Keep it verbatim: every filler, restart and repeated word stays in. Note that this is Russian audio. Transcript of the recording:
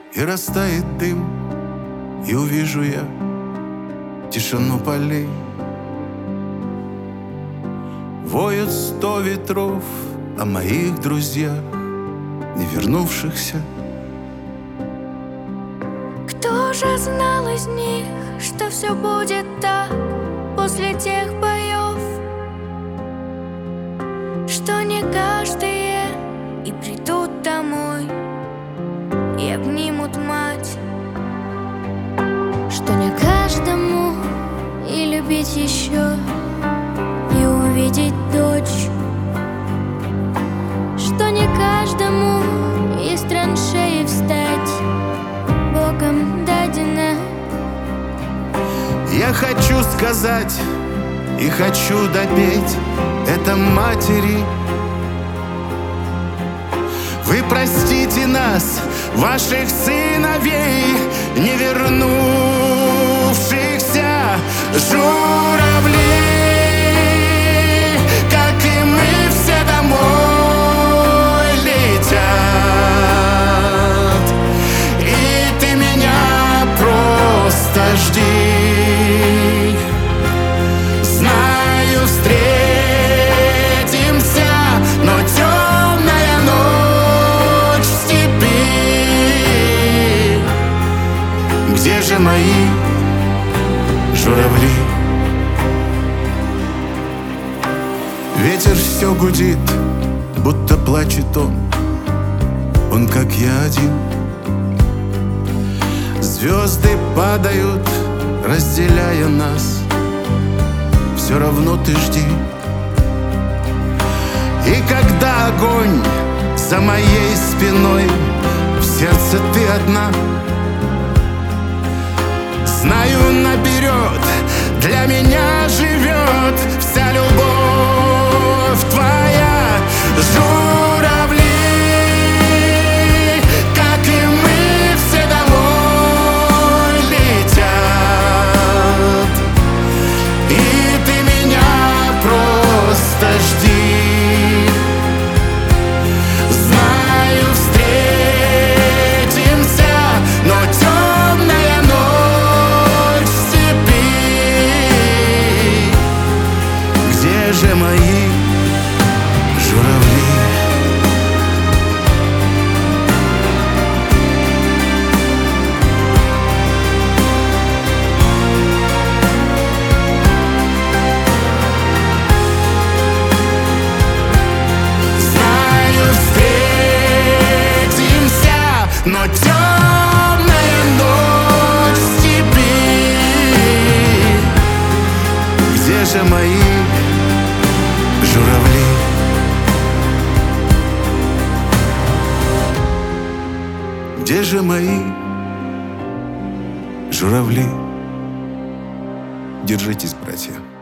и растает дым, и увижу я тишину полей. Воют сто ветров о моих друзьях, не вернувшихся. Кто же знал из них, что все будет так после тех боев, что не каждые и придут домой и обнимут мать, что не каждому и любить еще, и увидеть дочь, что не каждому из траншеи встать Богом дадено. Я хочу сказать и хочу допеть это матери: вы простите нас, ваших сыновей, не вернувшихся журавлей. Как и мы, все домой летят, и ты меня просто жди. Знаю, встретимся, но темная ночь в степи. Где же мои журавли? Ветер все гудит, будто плачет он, он как я один. Звезды падают, разделяя нас, все равно ты жди. И когда огонь за моей спиной, в сердце ты одна. Знаю наперед, для меня живет вся любовь твоя. Журавли, как и мы, все домой летят, и ты меня просто жди. Знаю, встретимся, но темная ночь в степи. Где же мои журавли? Но темная ночь в степи. Где же мои журавли? Где же мои журавли? Держитесь, братья.